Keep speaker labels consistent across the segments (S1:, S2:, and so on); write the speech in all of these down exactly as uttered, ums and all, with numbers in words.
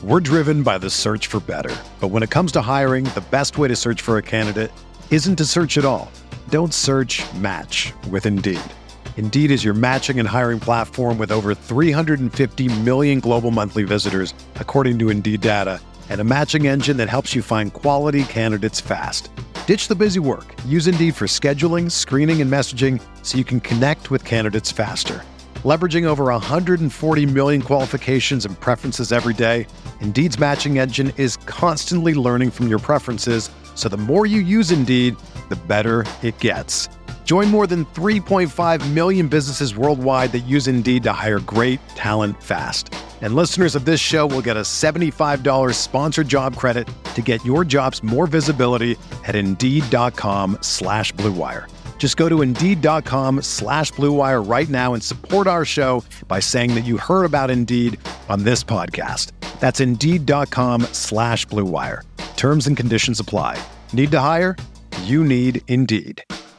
S1: We're driven by the search for better. But when it comes to hiring, the best way to search for a candidate isn't to search at all. Don't search, match with Indeed. Indeed is your matching and hiring platform with over three hundred fifty million global monthly visitors, according to Indeed data, and a matching engine that helps you find quality candidates fast. Ditch the busy work. Use Indeed for scheduling, screening, and messaging so you can connect with candidates faster. Leveraging over one hundred forty million qualifications and preferences every day, Indeed's matching engine is constantly learning from your preferences, so the more you use Indeed, the better it gets. Join more than three point five million businesses worldwide that use Indeed to hire great talent fast. And listeners of this show will get a seventy-five dollars sponsored job credit to get your jobs more visibility at Indeed.com slash Blue Wire. Just go to Indeed.com slash Blue Wire right now and support our show by saying that you heard about Indeed on this podcast. That's Indeed.com slash Blue Wire. Terms and conditions apply. Need to hire? You need Indeed.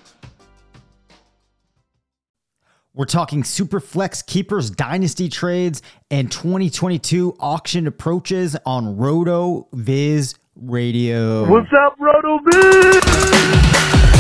S2: We're talking Superflex Keepers Dynasty trades and twenty twenty-two auction approaches on RotoViz Radio.
S3: What's up, RotoViz?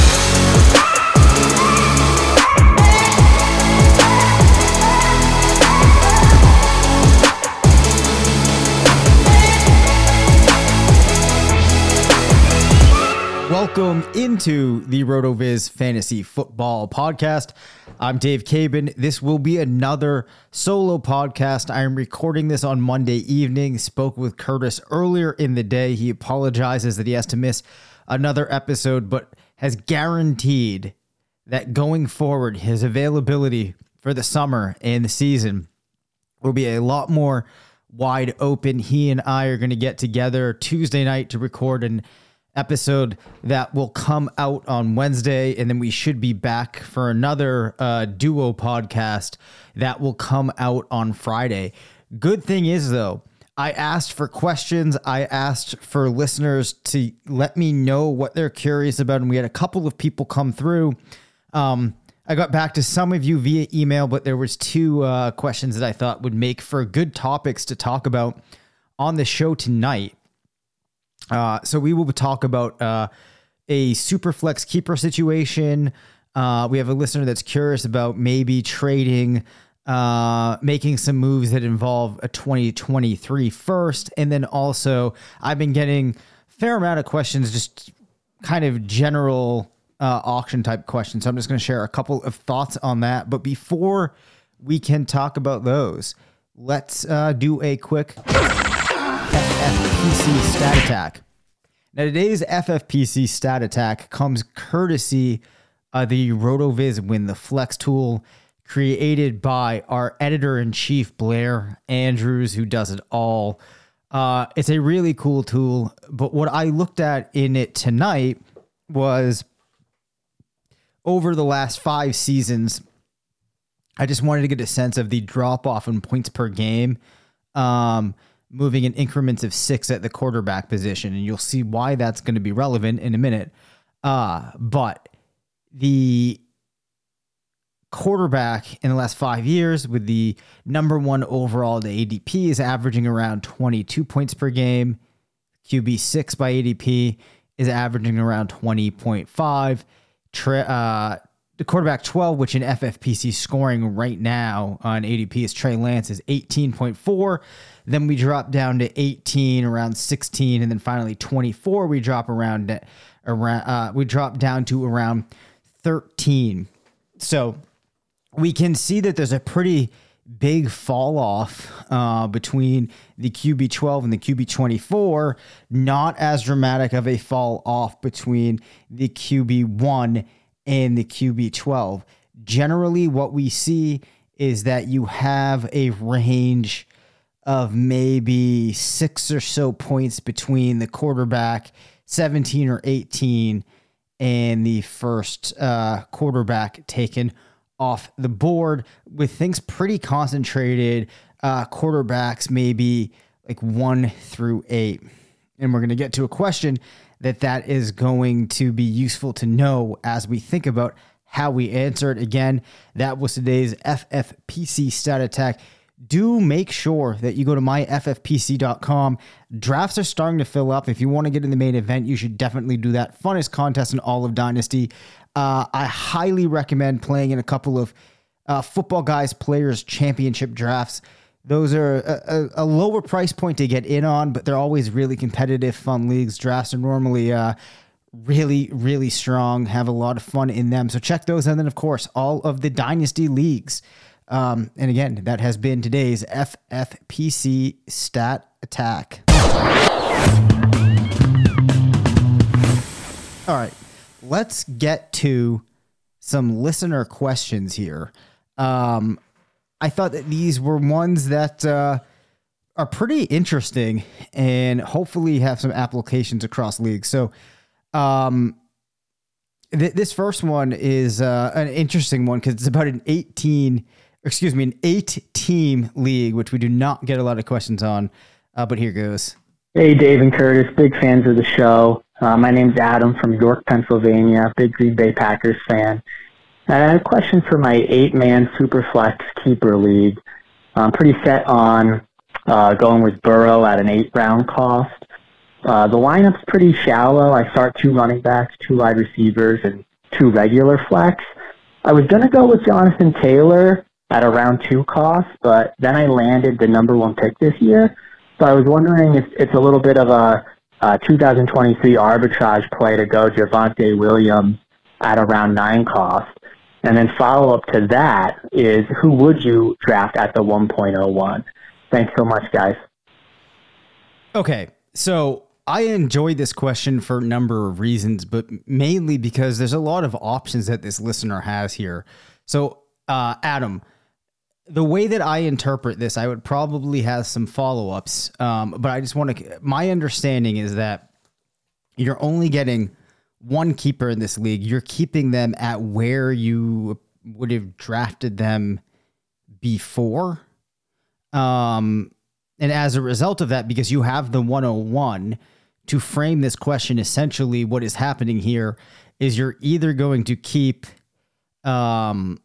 S2: Welcome into the RotoViz Fantasy Football Podcast. I'm Dave Cabin. This will be another solo podcast. I am recording this on Monday evening. Spoke with Curtis earlier in the day. He apologizes that he has to miss another episode, but has guaranteed that going forward, his availability for the summer and the season will be a lot more wide open. He and I are going to get together Tuesday night to record an episode that will come out on Wednesday, and then we should be back for another uh, duo podcast that will come out on Friday. Good thing is, though, I asked for questions. I asked for listeners to let me know what they're curious about, and we had a couple of people come through. Um, I got back to some of you via email, but there was two uh, questions that I thought would make for good topics to talk about on the show tonight. Uh, so we will talk about uh, a Superflex keeper situation. Uh, we have a listener that's curious about maybe trading, uh, making some moves that involve a twenty twenty-three first. And then also I've been getting a fair amount of questions, just kind of general uh, auction type questions. So I'm just going to share a couple of thoughts on that. But before we can talk about those, let's uh, do a quick F F P C stat attack. Now, today's F F P C stat attack comes courtesy of the RotoViz Win the Flex tool created by our editor-in-chief, Blair Andrews, who does it all. Uh, it's a really cool tool, but what I looked at in it tonight was over the last five seasons, I just wanted to get a sense of the drop-off in points per game, um, moving in increments of six at the quarterback position. And you'll see why that's going to be relevant in a minute. Uh, but the quarterback in the last five years with the number one overall to A D P is averaging around twenty-two points per game. Q B six by A D P is averaging around twenty point five. Tra- uh, the quarterback twelve, which in F F P C scoring right now on A D P is Trey Lance, is eighteen point four. Then we drop down to eighteen, around sixteen, and then finally twenty-four. We drop around around. Uh, we drop down to around thirteen. So we can see that there's a pretty big fall off uh, between the Q B twelve and the Q B twenty-four. Not as dramatic of a fall off between the Q B one and the Q B twelve. Generally, what we see is that you have a range of maybe six or so points between the quarterback, seventeen or eighteen, and the first uh, quarterback taken off the board, with things pretty concentrated. Uh, quarterbacks maybe like one through eight. And we're going to get to a question that that is going to be useful to know as we think about how we answer it. Again, that was today's F F P C stat attack. do make sure that you go to my f f p c dot com. Drafts are starting to fill up. If you want to get in the main event, you should definitely do that. Funnest contest in all of Dynasty. Uh, I highly recommend playing in a couple of uh, Football Guys Players Championship drafts. Those are a, a, a lower price point to get in on, but they're always really competitive, fun leagues. Drafts are normally uh, really, really strong, have a lot of fun in them. So check those out. And then, of course, all of the Dynasty leagues. Um, and again, that has been today's F F P C Stat Attack. All right, let's get to some listener questions here. Um, I thought that these were ones that uh, are pretty interesting and hopefully have some applications across leagues. So um, th- this first one is uh, an interesting one because it's about an eighteen, excuse me, an eight-team league, which we do not get a lot of questions on, uh, but here goes.
S4: Hey, Dave and Curtis, big fans of the show. Uh, my name's Adam from York, Pennsylvania, big Green Bay Packers fan. I had a question for my eight-man Superflex Keeper League. I'm pretty set on uh, going with Burrow at an eight-round cost. Uh, the lineup's pretty shallow. I start two running backs, two wide receivers, and two regular flex. I was going to go with Jonathan Taylor at a round two cost, but then I landed the number one pick this year. So I was wondering if it's a little bit of a, a two thousand twenty-three arbitrage play to go Javonte Williams at a round nine cost. And then follow up to that is, who would you draft at the one point oh one? Thanks so much, guys.
S2: Okay, so I enjoyed this question for a number of reasons, but mainly because there's a lot of options that this listener has here. So, uh, Adam, the way that I interpret this, I would probably have some follow-ups, um, but I just want to, my understanding is that you're only getting one keeper in this league. You're keeping them at where you would have drafted them before. Um, and as a result of that, because you have the one oh one, to frame this question, essentially what is happening here is you're either going to keep, um,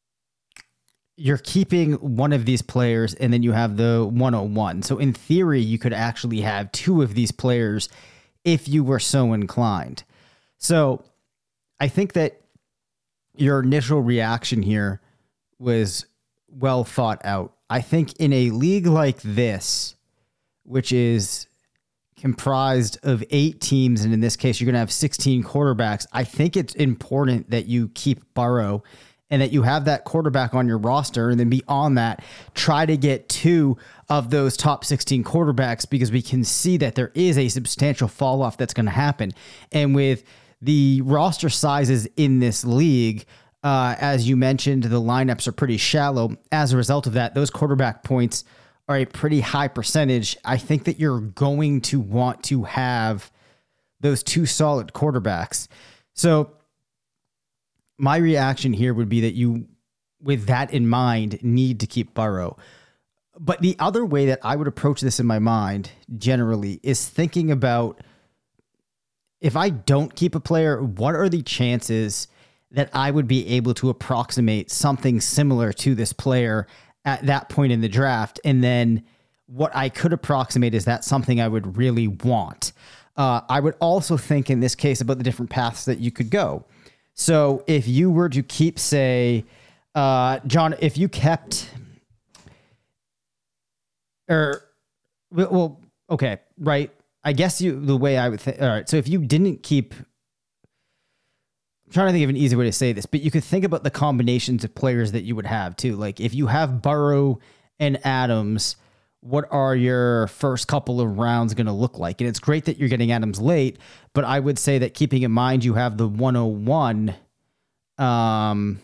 S2: you're keeping one of these players and then you have the one oh one. So in theory, you could actually have two of these players if you were so inclined. So I think that your initial reaction here was well thought out. I think in a league like this, which is comprised of eight teams, and in this case, you're going to have sixteen quarterbacks, I think it's important that you keep Burrow and that you have that quarterback on your roster. And then beyond that, try to get two of those top sixteen quarterbacks, because we can see that there is a substantial fall off that's going to happen. And with the roster sizes in this league, uh, as you mentioned, the lineups are pretty shallow. As a result of that, those quarterback points are a pretty high percentage. I think that you're going to want to have those two solid quarterbacks. So my reaction here would be that you, with that in mind, need to keep Burrow. But the other way that I would approach this in my mind generally is thinking about, if I don't keep a player, what are the chances that I would be able to approximate something similar to this player at that point in the draft? And then what I could approximate, is that something I would really want? Uh, I would also think in this case about the different paths that you could go. So if you were to keep, say, uh, John, if you kept, or, well, okay, right. I guess you, the way I would think, all right. So if you didn't keep, I'm trying to think of an easy way to say this, but you could think about the combinations of players that you would have too. Like if you have Burrow and Adams, what are your first couple of rounds going to look like? And it's great that you're getting Adams late, but I would say that keeping in mind you have the one oh one, um,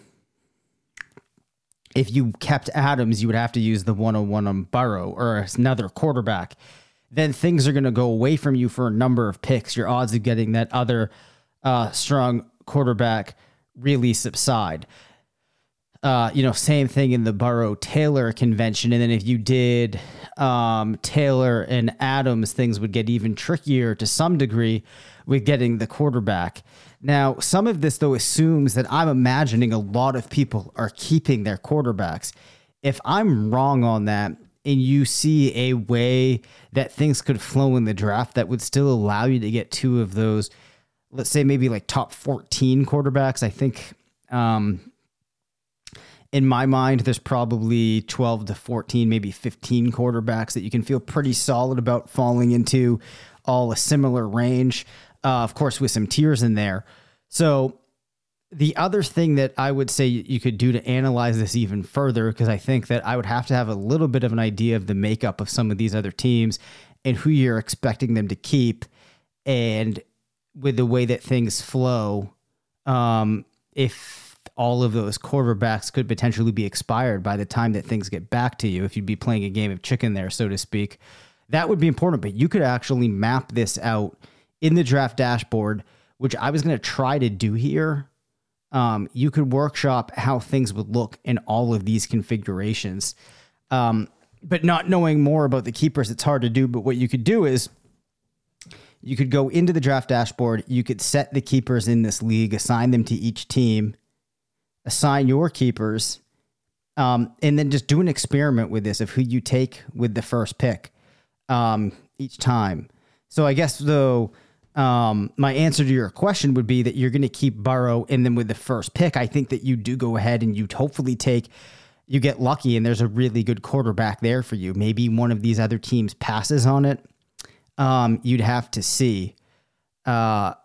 S2: if you kept Adams, you would have to use the one oh one on Burrow or another quarterback. Then things are going to go away from you for a number of picks. Your odds of getting that other uh, strong quarterback really subside. Uh, you know, same thing in the Burrow-Taylor convention. And then if you did um, Taylor and Adams, things would get even trickier to some degree with getting the quarterback. Now, some of this, though, assumes that I'm imagining a lot of people are keeping their quarterbacks. if I'm wrong on that and you see a way that things could flow in the draft that would still allow you to get two of those, let's say maybe like top fourteen quarterbacks, I think um, in my mind, there's probably twelve to fourteen, maybe fifteen quarterbacks that you can feel pretty solid about falling into, all a similar range, uh, of course, with some tiers in there. So the other thing that I would say you could do to analyze this even further, because I think that I would have to have a little bit of an idea of the makeup of some of these other teams and who you're expecting them to keep. And with the way that things flow, um, if all of those quarterbacks could potentially be expired by the time that things get back to you, if you'd be playing a game of chicken there, so to speak, that would be important. But you could actually map this out in the draft dashboard, which I was going to try to do here. Um, you could workshop how things would look in all of these configurations. Um, but not knowing more about the keepers, it's hard to do. But what you could do is you could go into the draft dashboard. You could set the keepers in this league, assign them to each team, assign your keepers, um, and then just do an experiment with this of who you take with the first pick um, each time. So I guess, though, Um, my answer to your question would be that you're going to keep Burrow, and then with the first pick, I think that you do go ahead and you'd hopefully take, you get lucky and there's a really good quarterback there for you. Maybe one of these other teams passes on it. Um, you'd have to see. Uh,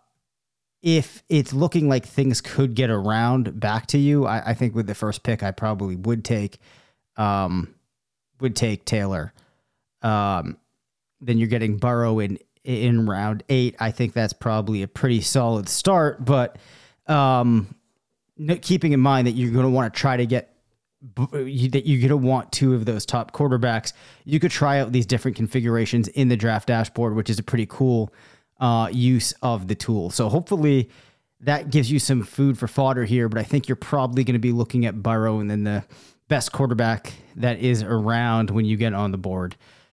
S2: if it's looking like things could get around back to you, I, I think with the first pick, I probably would take, um, would take Taylor. Um, then you're getting Burrow in in round eight. I think that's probably a pretty solid start, but um, keeping in mind that you're going to want to try to get, that you're going to want two of those top quarterbacks, you could try out these different configurations in the draft dashboard, which is a pretty cool uh, use of the tool. So hopefully that gives you some food for fodder here, but I think you're probably going to be looking at Burrow and then the best quarterback that is around when you get on the board.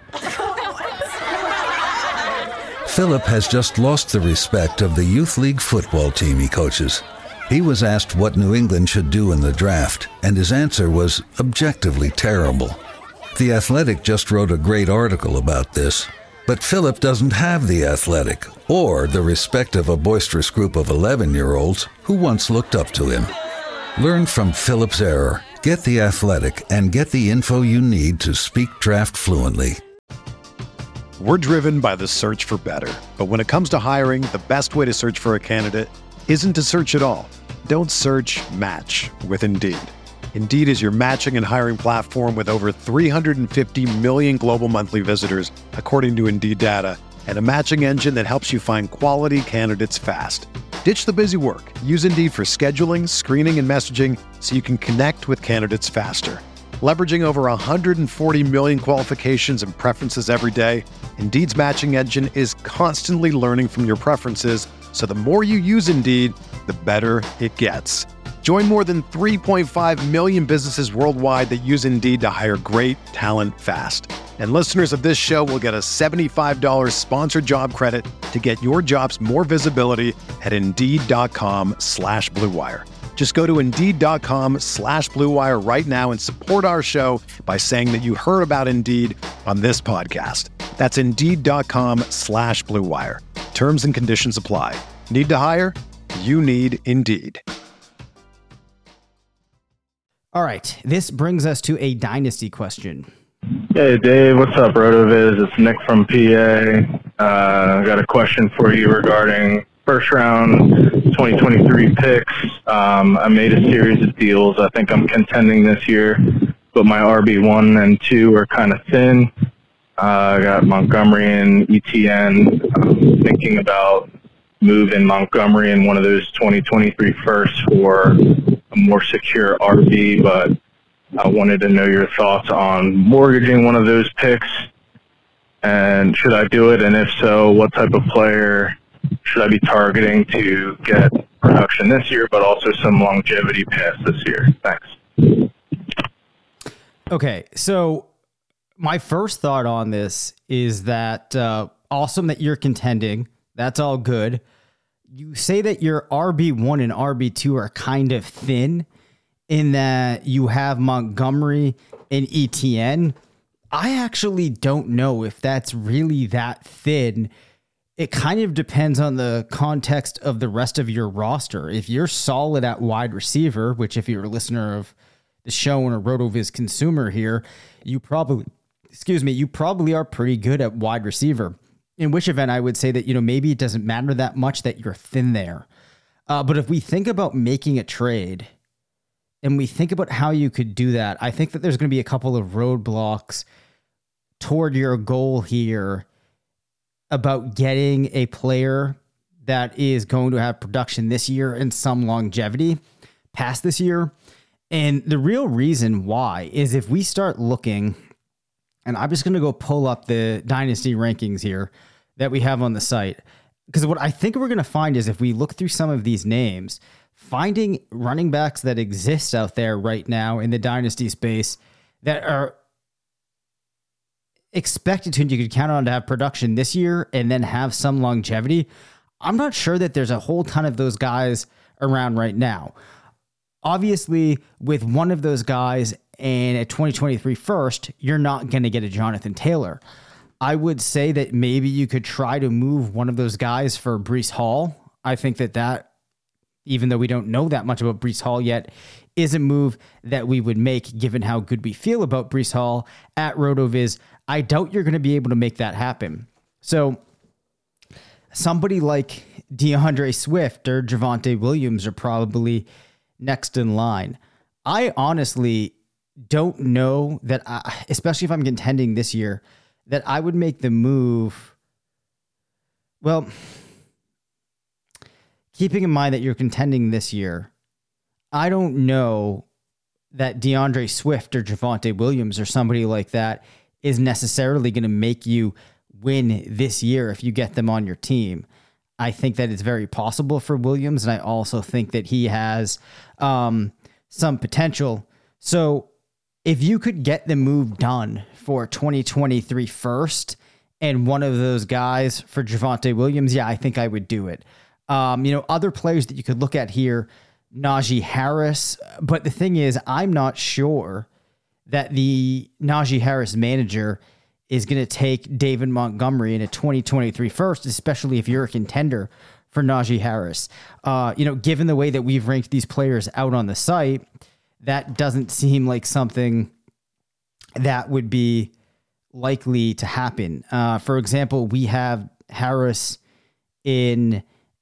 S5: Philip has just lost the respect of the youth league football team he coaches. He was asked what New England should do in the draft, and his answer was objectively terrible. The Athletic just wrote a great article about this, but Philip doesn't have the Athletic or the respect of a boisterous group of eleven-year-olds who once looked up to him. Learn from Philip's error, get the Athletic, and get the info you need to speak draft fluently.
S1: We're driven by the search for better. But when it comes to hiring, the best way to search for a candidate isn't to search at all. Don't search, match with Indeed. Indeed is your matching and hiring platform with over three hundred fifty million global monthly visitors, according to Indeed data, and a matching engine that helps you find quality candidates fast. Ditch the busy work. Use Indeed for scheduling, screening, and messaging so you can connect with candidates faster. Leveraging over one hundred forty million qualifications and preferences every day, Indeed's matching engine is constantly learning from your preferences, so the more you use Indeed, the better it gets. Join more than three point five million businesses worldwide that use Indeed to hire great talent fast. And listeners of this show will get a seventy-five dollars sponsored job credit to get your jobs more visibility at Indeed.com slash Blue Wire. Just go to Indeed.com slash Blue Wire right now and support our show by saying that you heard about Indeed on this podcast. That's Indeed.com slash Blue Wire. Terms and conditions apply. Need to hire? You need Indeed.
S2: All right. This brings us to a dynasty question.
S6: Hey, Dave. What's up, RotoViz? It's Nick from P A. Uh, I got a question for you regarding first round twenty twenty-three picks. Um, I made a series of deals. I think I'm contending this year, but my R B one and two are kind of thin. Uh, I got Montgomery and E T N. I'm thinking about moving Montgomery in one of those twenty twenty-three firsts for a more secure R B, but I wanted to know your thoughts on mortgaging one of those picks, and should I do it, and if so, what type of player should I be targeting to get production this year, but also some longevity past this year? Thanks.
S2: Okay, so my first thought on this is that uh, awesome that you're contending. That's all good. You say that your R B one and R B two are kind of thin. in that you have Montgomery and E T N. I actually don't know if that's really that thin. It kind of depends on the context of the rest of your roster. If you're solid at wide receiver, which if you're a listener of the show and a RotoViz consumer here, you probably, excuse me, you probably are pretty good at wide receiver. In which event I would say that, you know, maybe it doesn't matter that much that you're thin there. Uh, but if we think about making a trade and we think about how you could do that, I think that there's going to be a couple of roadblocks toward your goal here about getting a player that is going to have production this year and some longevity past this year. And the real reason why is if we start looking, and I'm just going to go pull up the dynasty rankings here that we have on the site, because what I think we're going to find is if we look through some of these names, finding running backs that exist out there right now in the dynasty space that are expected to, and you could count on to have production this year and then have some longevity. I'm not sure that there's a whole ton of those guys around right now. Obviously, with one of those guys and a twenty twenty-three first, you're not going to get a Jonathan Taylor. I would say that maybe you could try to move one of those guys for Breece Hall. I think that that, even though we don't know that much about Breece Hall yet, is a move that we would make given how good we feel about Breece Hall at RotoViz. I doubt you're going to be able to make that happen. So somebody like DeAndre Swift or Javonte Williams are probably next in line. I honestly don't know that, I, especially if I'm contending this year, that I would make the move. Well, keeping in mind that you're contending this year, I don't know that DeAndre Swift or Javonte Williams or somebody like that is necessarily going to make you win this year if you get them on your team. I think that it's very possible for Williams, and I also think that he has um, some potential. So if you could get the move done for twenty twenty-three first and one of those guys for Javonte Williams, yeah, I think I would do it. Um, you know, other players that you could look at here, Najee Harris. But the thing is, I'm not sure that the Najee Harris manager is going to take David Montgomery in a twenty twenty-three first, especially if you're a contender for Najee Harris. Uh, you know, given the way that we've ranked these players out on the site, that doesn't seem like something that would be likely to happen. Uh, for example, we have Harris in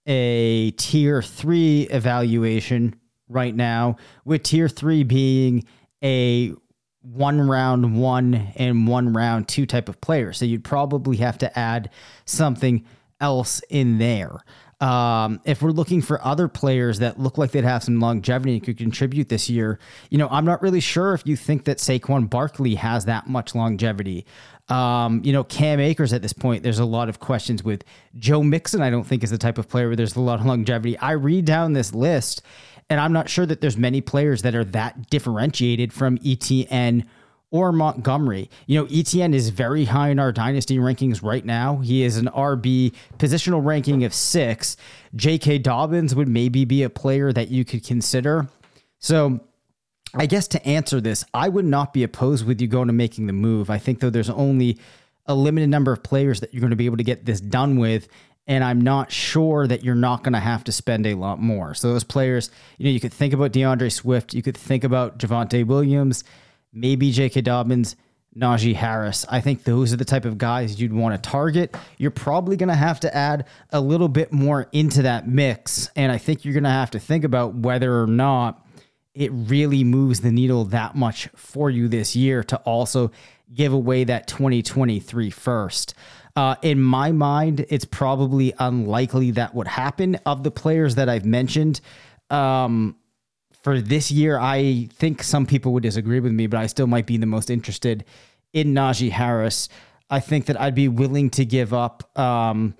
S2: a tier three evaluation right now, with tier three being a one round one and one round two type of player. So you'd probably have to add something else in there. Um, if we're looking for other players that look like they'd have some longevity and could contribute this year, you know, I'm not really sure if you think that Saquon Barkley has that much longevity. Um, you know, Cam Akers at this point, there's a lot of questions with. Joe Mixon, I don't think is the type of player where there's a lot of longevity. I read down this list and I'm not sure that there's many players that are that differentiated from E T N or Montgomery. You know, E T N is very high in our dynasty rankings right now. He is an R B positional ranking of six. J K. Dobbins would maybe be a player that you could consider. So I guess to answer this, I would not be opposed with you going to making the move. I think though there's only a limited number of players that you're going to be able to get this done with. And I'm not sure that you're not going to have to spend a lot more. So those players, you know, you could think about DeAndre Swift. You could think about Javonte Williams, maybe J K. Dobbins, Najee Harris. I think those are the type of guys you'd want to target. You're probably going to have to add a little bit more into that mix. And I think you're going to have to think about whether or not it really moves the needle that much for you this year to also give away that twenty twenty-three first. Uh, in my mind, it's probably unlikely that would happen. Of the players that I've mentioned, um, for this year, I think some people would disagree with me, but I still might be the most interested in Najee Harris. I think that I'd be willing to give up um,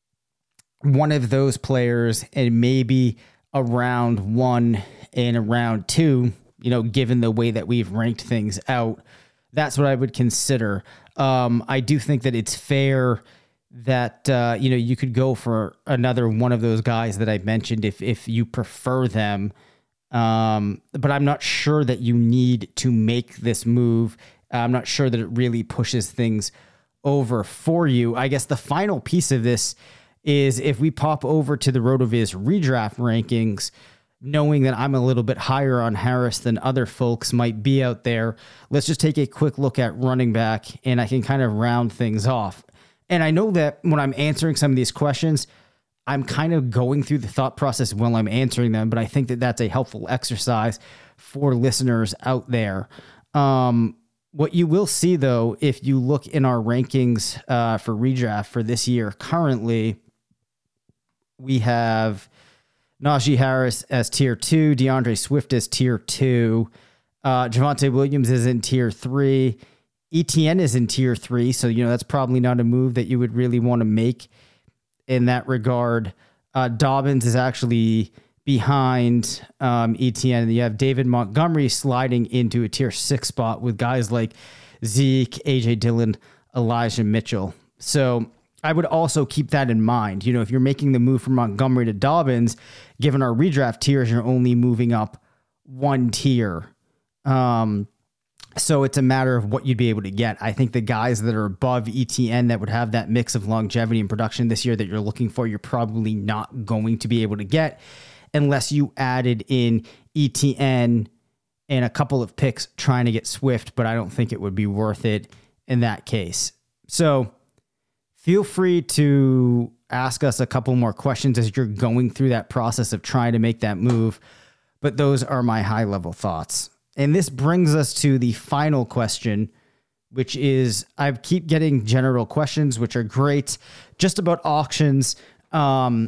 S2: one of those players and maybe a round one and a round two, you know, given the way that we've ranked things out. That's what I would consider. Um, I do think that it's fair that, uh, you know, you could go for another one of those guys that I mentioned if if you prefer them. Um, but I'm not sure that you need to make this move. I'm not sure that it really pushes things over for you. I guess the final piece of this is if we pop over to the RotoViz redraft rankings, knowing that I'm a little bit higher on Harris than other folks might be out there, let's just take a quick look at running back and I can kind of round things off. And I know that when I'm answering some of these questions, I'm kind of going through the thought process while I'm answering them, but I think that that's a helpful exercise for listeners out there. Um, what you will see, though, if you look in our rankings uh, for redraft for this year, currently we have Najee Harris as tier two, DeAndre Swift as tier two, uh, Javonte Williams is in tier three, E T N is in tier three, so you know that's probably not a move that you would really want to make in that regard. uh, Dobbins is actually behind um, E T N. You have David Montgomery sliding into a tier six spot with guys like Zeke, A J Dillon, Elijah Mitchell. So I would also keep that in mind. You know, if you're making the move from Montgomery to Dobbins, given our redraft tiers, you're only moving up one tier. Um, So it's a matter of what you'd be able to get. I think the guys that are above E T N that would have that mix of longevity and production this year that you're looking for, you're probably not going to be able to get unless you added in E T N and a couple of picks trying to get Swift, but I don't think it would be worth it in that case. So feel free to ask us a couple more questions as you're going through that process of trying to make that move, but those are my high-level thoughts. And this brings us to the final question, which is I keep getting general questions, which are great, just about auctions. Um,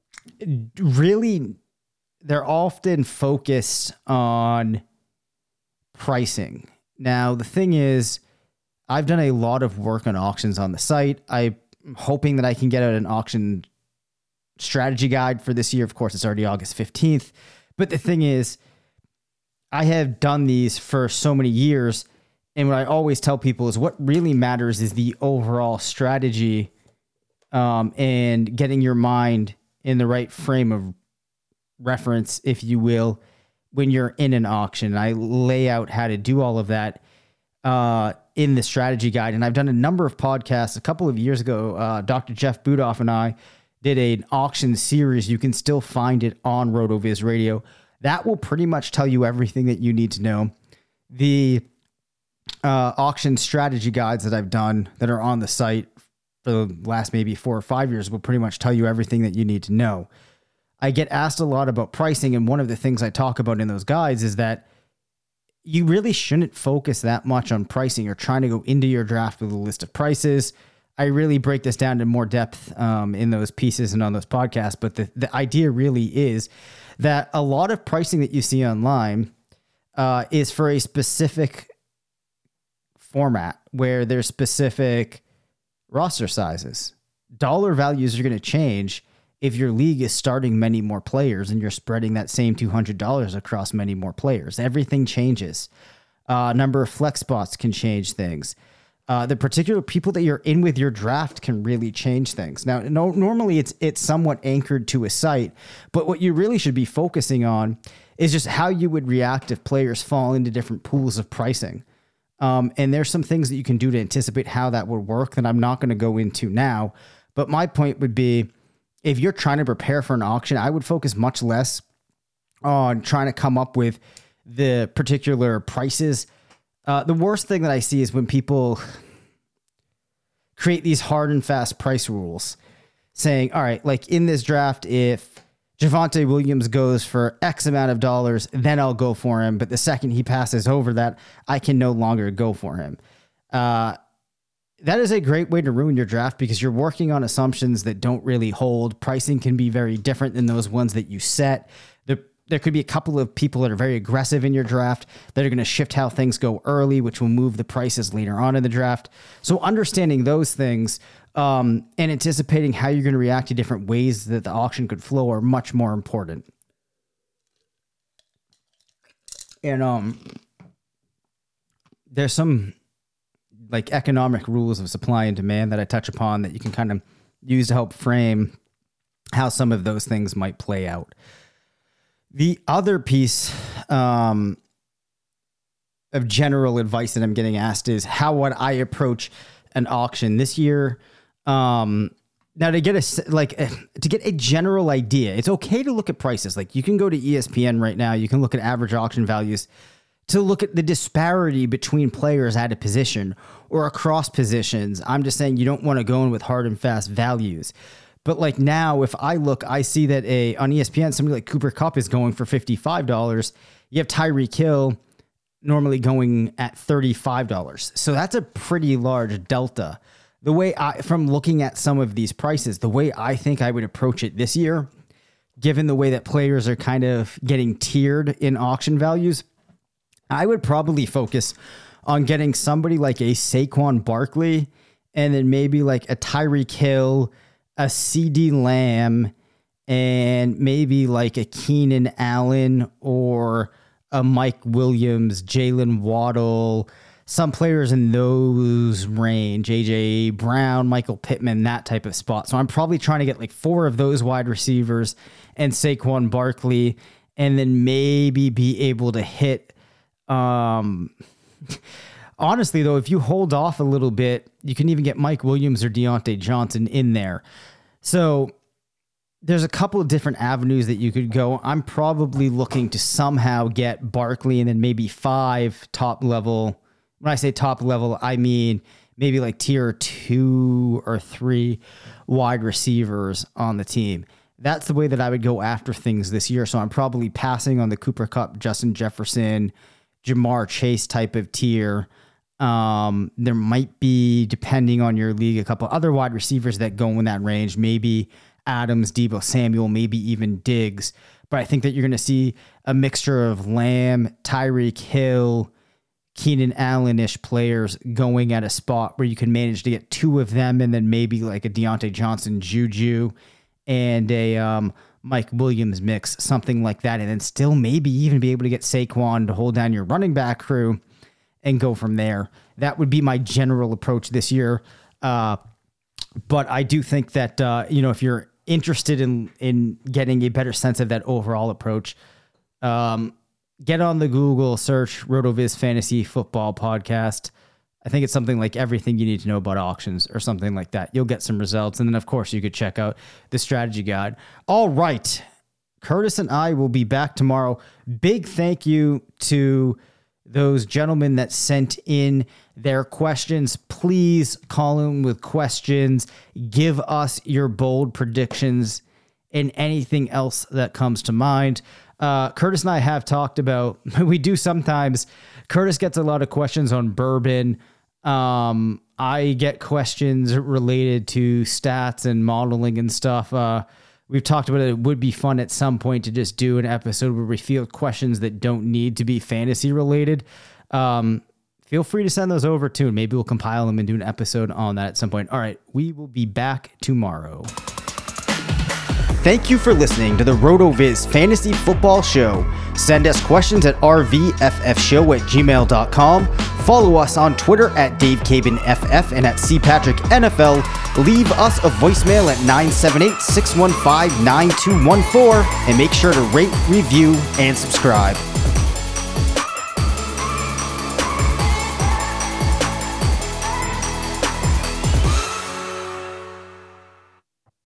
S2: really, they're often focused on pricing. Now, the thing is, I've done a lot of work on auctions on the site. I'm hoping that I can get out an auction strategy guide for this year. Of course, it's already August fifteenth. But the thing is, I have done these for so many years, and what I always tell people is what really matters is the overall strategy um, and getting your mind in the right frame of reference, if you will, when you're in an auction. I lay out how to do all of that uh, in the strategy guide, and I've done a number of podcasts. A couple of years ago, uh, Doctor Jeff Budoff and I did an auction series. You can still find it on RotoViz Radio. That will pretty much tell you everything that you need to know. The uh, auction strategy guides that I've done that are on the site for the last maybe four or five years will pretty much tell you everything that you need to know. I get asked a lot about pricing, and one of the things I talk about in those guides is that you really shouldn't focus that much on pricing or trying to go into your draft with a list of prices. I really break this down in more depth um, in those pieces and on those podcasts, but the, the idea really is that a lot of pricing that you see online uh, is for a specific format where there's specific roster sizes. Dollar values are going to change if your league is starting many more players and you're spreading that same two hundred dollars across many more players. Everything changes. Uh, number of flex spots can change things. Uh, the particular people that you're in with your draft can really change things. Now, no, normally it's it's somewhat anchored to a site, but what you really should be focusing on is just how you would react if players fall into different pools of pricing. Um, and there's some things that you can do to anticipate how that would work that I'm not going to go into now. But my point would be, if you're trying to prepare for an auction, I would focus much less on trying to come up with the particular prices. Uh, the worst thing that I see is when people create these hard and fast price rules saying, all right, like in this draft, if Javonte Williams goes for X amount of dollars, then I'll go for him. But the second he passes over that, I can no longer go for him. Uh, that is a great way to ruin your draft because you're working on assumptions that don't really hold. Pricing can be very different than those ones that you set. The There could be a couple of people that are very aggressive in your draft that are going to shift how things go early, which will move the prices later on in the draft. So understanding those things um, and anticipating how you're going to react to different ways that the auction could flow are much more important. And um, there's some like economic rules of supply and demand that I touch upon that you can kind of use to help frame how some of those things might play out. The other piece um, of general advice that I'm getting asked is how would I approach an auction this year? Um, now to get a like to get a general idea, it's okay to look at prices. Like you can go to E S P N right now. You can look at average auction values to look at the disparity between players at a position or across positions. I'm just saying you don't want to go in with hard and fast values. But like now, if I look, I see that a on E S P N, somebody like Cooper Kupp is going for fifty-five dollars. You have Tyreek Hill normally going at thirty-five dollars. So that's a pretty large delta. The way I, from looking at some of these prices, the way I think I would approach it this year, given the way that players are kind of getting tiered in auction values, I would probably focus on getting somebody like a Saquon Barkley and then maybe like a Tyreek Hill, a CeeDee Lamb, and maybe like a Keenan Allen or a Mike Williams, Jalen Waddle, some players in those range, A J Brown, Michael Pittman, that type of spot. So I'm probably trying to get like four of those wide receivers and Saquon Barkley, and then maybe be able to hit. Um, honestly, though, if you hold off a little bit, you can even get Mike Williams or Deontay Johnson in there. So there's a couple of different avenues that you could go. I'm probably looking to somehow get Barkley and then maybe five top level. When I say top level, I mean maybe like tier two or three wide receivers on the team. That's the way that I would go after things this year. So I'm probably passing on the Cooper Kupp, Justin Jefferson, Jamar Chase type of tier. Um, there might be, depending on your league, a couple other wide receivers that go in that range. Maybe Adams, Deebo Samuel, maybe even Diggs. But I think that you're going to see a mixture of Lamb, Tyreek Hill, Keenan Allen-ish players going at a spot where you can manage to get two of them and then maybe like a Deontay Johnson, Juju, and a um, Mike Williams mix, something like that. And then still maybe even be able to get Saquon to hold down your running back crew and go from there. That would be my general approach this year. Uh, but I do think that, uh, you know, if you're interested in, in getting a better sense of that overall approach, um, get on the Google search RotoViz Fantasy Football Podcast. I think it's something like everything you need to know about auctions or something like that. You'll get some results. And then, of course, you could check out the strategy guide. All right. Curtis and I will be back tomorrow. Big thank you to those gentlemen that sent in their questions. Please call in with questions. Give us your bold predictions and anything else that comes to mind. Uh, Curtis and I have talked about, we do sometimes, Curtis gets a lot of questions on bourbon. Um, I get questions related to stats and modeling and stuff. Uh, we've talked about it. It would be fun at some point to just do an episode where we field questions that don't need to be fantasy related. Um, feel free to send those over too, and maybe we'll compile them and do an episode on that at some point. All right, we will be back tomorrow. Thank you for listening to the RotoViz Fantasy Football Show. Send us questions at r v f f show at gmail dot com. Follow us on Twitter at Dave Cabin F F and at C Patrick N F L. Leave us a voicemail at nine seven eight, six one five, nine two one four and make sure to rate, review, and subscribe.